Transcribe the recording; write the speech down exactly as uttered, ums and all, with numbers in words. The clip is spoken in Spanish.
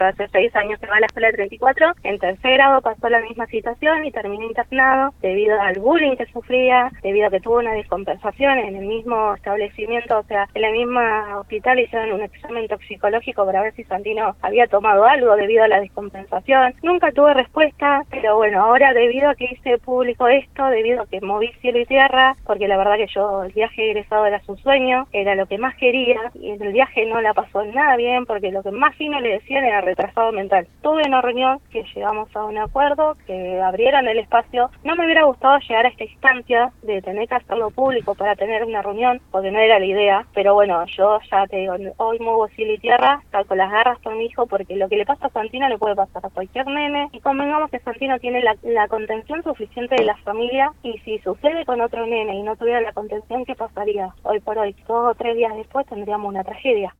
Hace seis años que va a la escuela treinta y cuatro, en tercer grado pasó la misma situación y terminó internado debido al bullying que sufría, debido a que tuvo una descompensación en el mismo establecimiento, o sea, en la misma hospital hicieron un examen toxicológico para ver si Santino había tomado algo debido a la descompensación. Nunca tuve respuesta, pero bueno, ahora debido a que hice público esto, debido a que moví cielo y tierra, porque la verdad que yo el viaje egresado era su sueño, era lo que más quería, y en el viaje no la pasó nada bien, porque lo que más fino le decían era retrasado mental. Tuve una reunión que llegamos a un acuerdo, que abrieron el espacio. No me hubiera gustado llegar a esta instancia de tener que hacerlo público para tener una reunión, porque no era la idea, pero bueno, yo ya te digo, hoy muevo cielo y tierra, saco las garras por mi hijo, porque lo que le pasa a Santino le puede pasar a cualquier nene, y convengamos que Santino tiene la, la contención suficiente de la familia, y si sucede con otro nene y no tuviera la contención, ¿qué pasaría? Hoy por hoy, dos o tres días después tendríamos una tragedia.